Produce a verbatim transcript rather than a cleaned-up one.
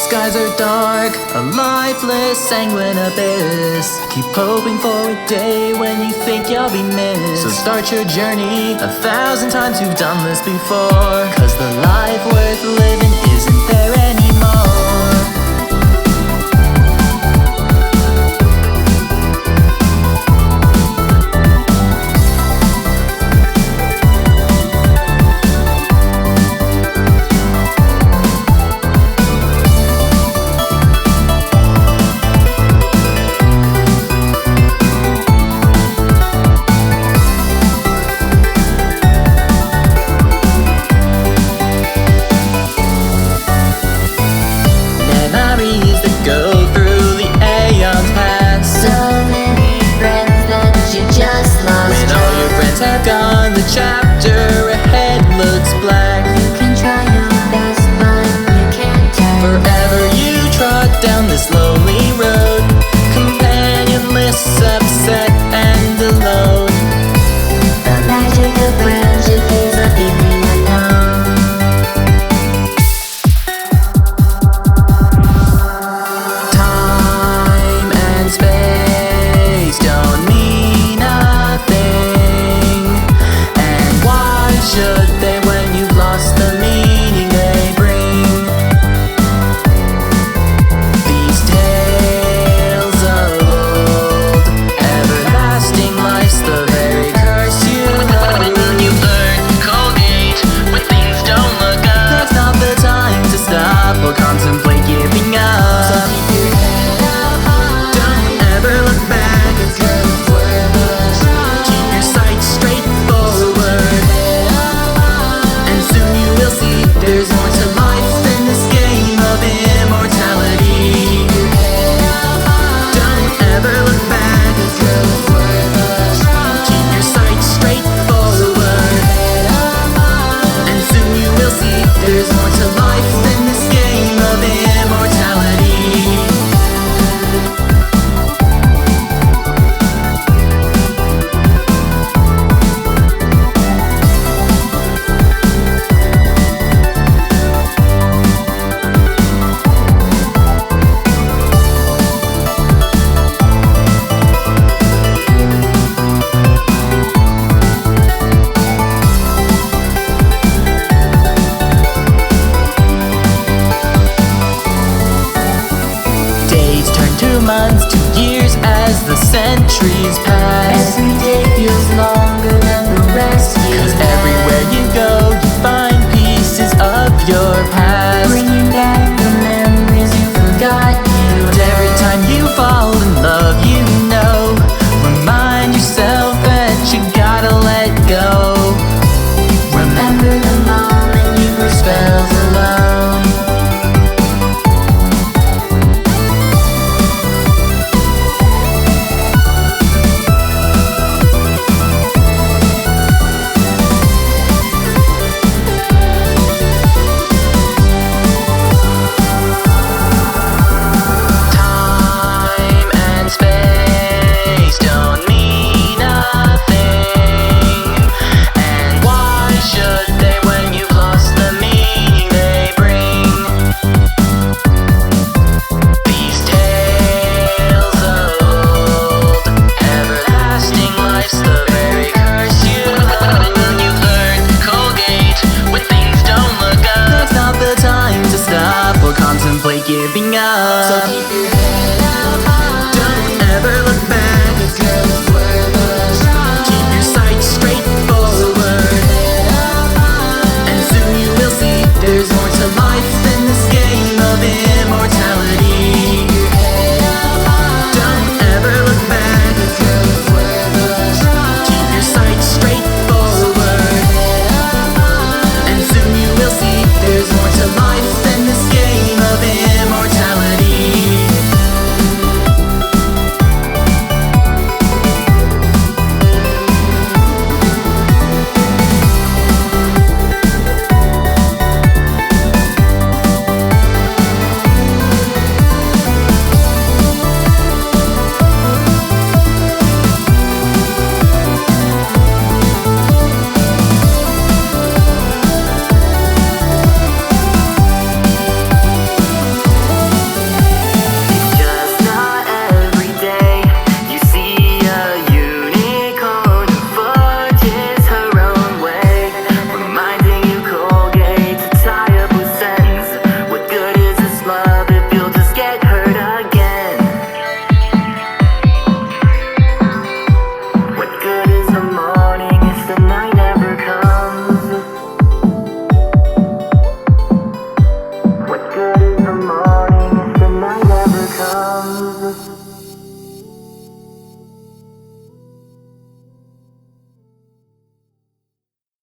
skies are dark, a lifeless, sanguine abyss. Keep hoping for a day when you think you'll be missed. So start your journey, a thousand times you've done this before. Cause the life worth living isn't there anymore. Have gone, the chapter ahead looks black. You can try your best, but you can't turn. Forever you trod down this lonely road, companionless, upset and alone. The magic of friendship is a feeling unknown. Time and space don't mean nothing. Should they when you've lost the meaning they bring? These tales of old, everlasting life's the very curse you know. When you learn Colgate, when things don't look up, that's not the time to stop or contemplate giving up. So keep your head up high, don't ever look back. It's worthless. Keep your sights straight forward. There's more to life than this game of immortality. Don't ever look back. Keep your sights straight forward, and soon you will see there's more to life than this game of immortality. Months to years as the centuries pass. Every day feels longer than the rest. Cause everywhere you go you find pieces of your past, bringing back the memories you forgot you and every time you fall in love you know, remind yourself that you gotta let go. Remember the moment you first felt alone. Contemplate giving up. So keep your head